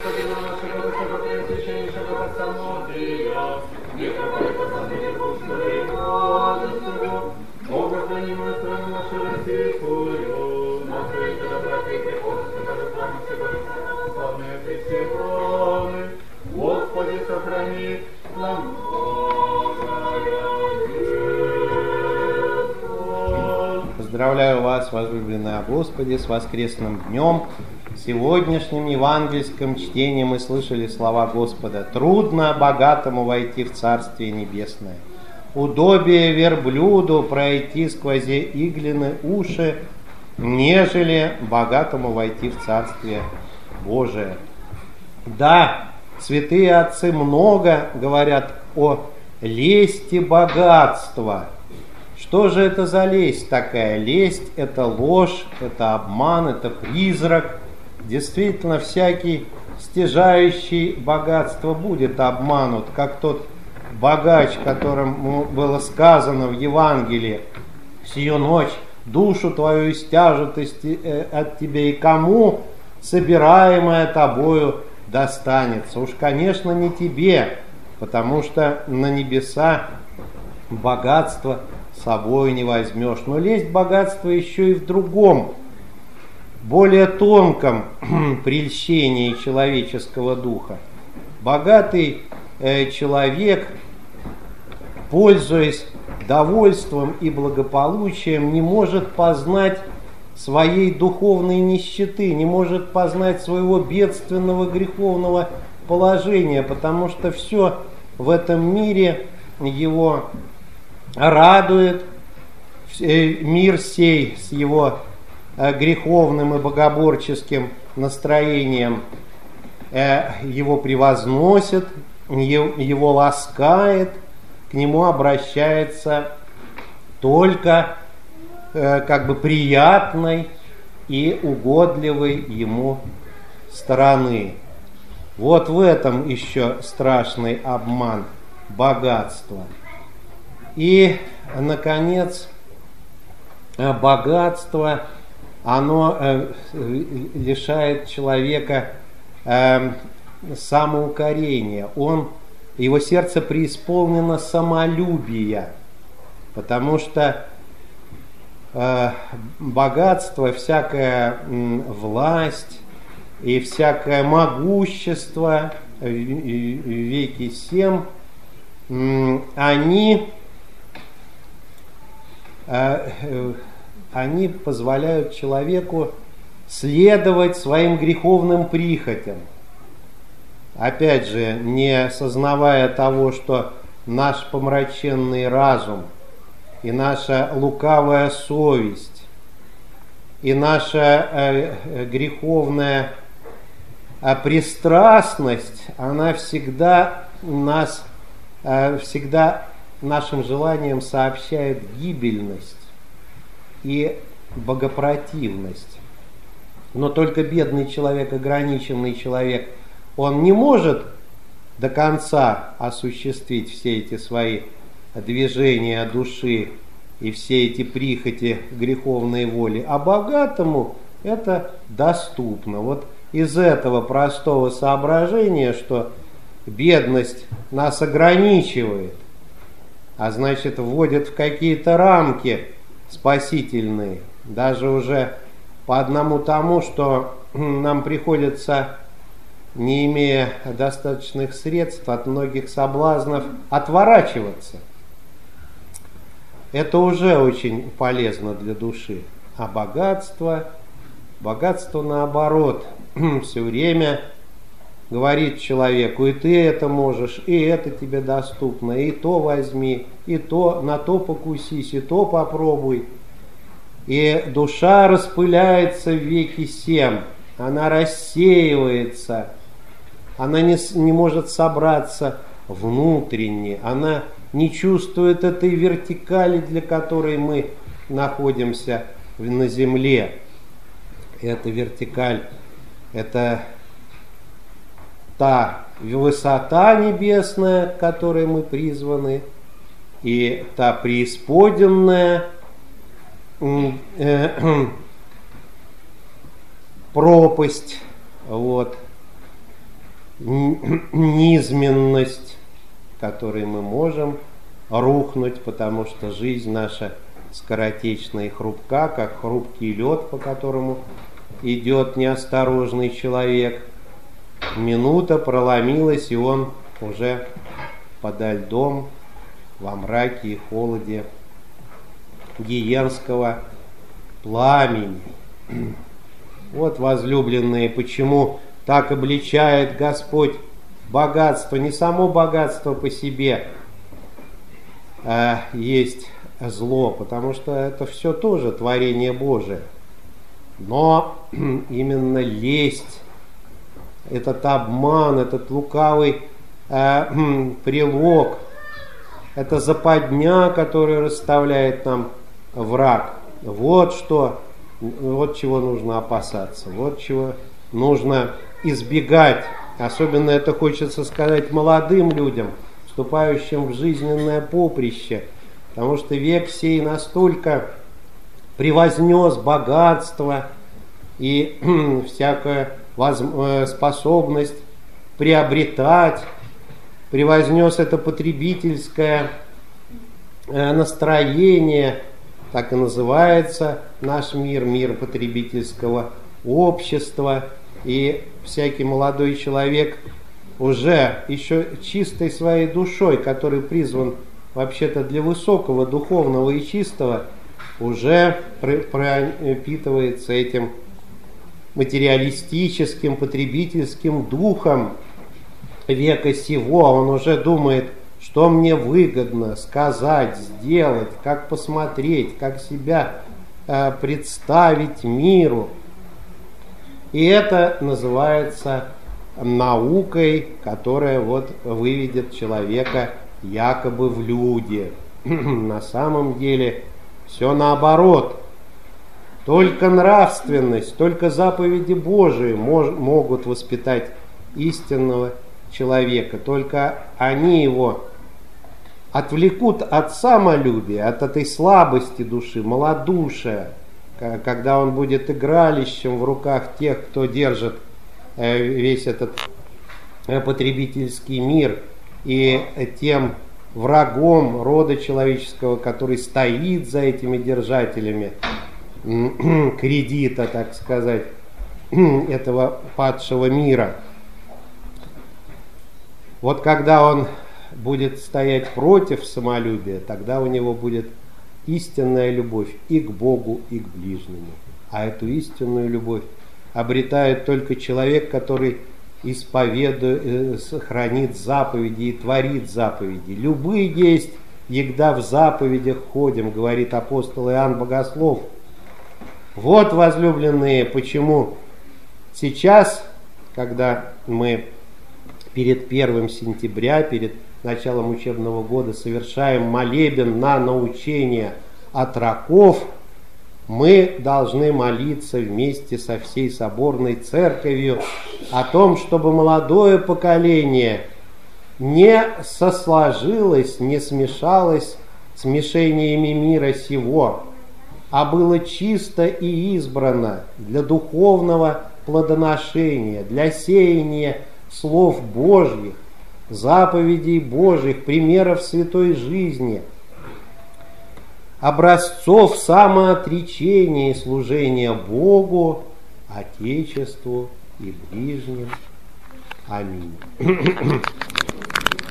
Господина нашего высокопреосвященнейшего Самотрия, митрополита Санкт-Петербургского и Владимирского, Бога хранимую страну нашу российскую, на свете братья приходят, которые славны всего, славные Христе храны, Господи, сохрани нам Поздравляю вас, возлюбленные Господи, с воскресным днем. Сегодняшним евангельским чтением мы слышали слова Господа: «Трудно богатому войти в Царствие Небесное, удобие верблюду пройти сквозь иглины уши, нежели богатому войти в Царствие Божие». Да, святые отцы много говорят о лести богатства. Что же это за лесть такая? Лесть – это ложь, это обман, это призрак. Действительно, всякий стяжающий богатство будет обманут, как тот богач, которому было сказано в Евангелии: «Сию ночь душу твою истяжут от тебя, и кому собираемое тобою достанется». Уж, конечно, не тебе, потому что на небеса богатство с собой не возьмешь. Но лесть богатства еще и в другом, более тонком прельщении человеческого духа. Богатый человек, пользуясь довольством и благополучием, не может познать своей духовной нищеты, не может познать своего бедственного греховного положения, потому что все в этом мире его радует. Мир сей с его греховным и богоборческим настроением его превозносит, его ласкает, к нему обращается только как бы приятной и угодливой ему стороны. Вот в этом еще страшный обман богатства. И, наконец, богатство, оно лишает человека самоукорения. Его сердце преисполнено самолюбия, потому что богатство, всякая власть и всякое могущество в веки сем, они позволяют человеку следовать своим греховным прихотям. Опять же, не сознавая того, что наш помраченный разум и наша лукавая совесть и наша греховная пристрастность, она всегда нашим желаниям сообщает гибельность и богопротивность. Но только бедный человек, ограниченный человек, он не может до конца осуществить все эти свои движения души и все эти прихоти греховной воли, а богатому это доступно. Вот из этого простого соображения, что бедность нас ограничивает, а значит вводит в какие-то рамки спасительные, даже уже по одному тому, что нам приходится, не имея достаточных средств, от многих соблазнов отворачиваться. Это уже очень полезно для души. А богатство наоборот, все время говорит человеку: и ты это можешь, и это тебе доступно, и то возьми, и то, на то покусись, и то попробуй. И душа распыляется в веки сем, она рассеивается, она не может собраться внутренне, она не чувствует этой вертикали, для которой мы находимся на земле. Эта вертикаль – это та высота небесная, к которой мы призваны, и та преисподенная пропасть, вот, низменность, в которой мы можем рухнуть, потому что жизнь наша скоротечна и хрупка, как хрупкий лед, по которому идет неосторожный человек. Минута проломилась, и он уже подо льдом, во мраке и холоде гиенского пламени. Вот, возлюбленные, почему так обличает Господь богатство. Не само богатство по себе есть зло, потому что это все тоже творение Божие. Но именно лесть, этот обман, этот лукавый прилог, это западня, которую расставляет нам враг. Вот чего нужно опасаться, вот чего нужно избегать. Особенно это хочется сказать молодым людям, вступающим в жизненное поприще, потому что век сей настолько превознес богатство и всякую способность приобретать, превознес это потребительское настроение, так и называется наш мир, мир потребительского общества. И всякий молодой человек уже еще чистой своей душой, который призван вообще-то для высокого, духовного и чистого, уже пропитывается этим материалистическим, потребительским духом века сего. Он уже думает, что мне выгодно сказать, сделать, как посмотреть, как себя представить миру. И это называется наукой, которая вот выведет человека якобы в люди. На самом деле все наоборот. Только нравственность, только заповеди Божии могут воспитать истинного человека. Только они его отвлекут от самолюбия, от этой слабости души, малодушия, когда он будет игралищем в руках тех, кто держит весь этот потребительский мир, и тем врагом рода человеческого, который стоит за этими держателями кредита, так сказать, этого падшего мира. Вот когда он будет стоять против самолюбия, тогда у него будет истинная любовь и к Богу, и к ближнему. А эту истинную любовь обретает только человек, который исповедует, хранит заповеди и творит заповеди. Любые есть, егда в заповедях ходим, говорит апостол Иоанн Богослов. Вот, возлюбленные, почему сейчас, когда мы перед 1 сентября, перед началом учебного года совершаем молебен на научение отроков, мы должны молиться вместе со всей соборной церковью о том, чтобы молодое поколение не сосложилось, не смешалось с смешениями мира сего, а было чисто и избрано для духовного плодоношения, для сеяния слов Божьих, заповедей Божьих, примеров святой жизни, образцов самоотречения и служения Богу, Отечеству и ближним. Аминь.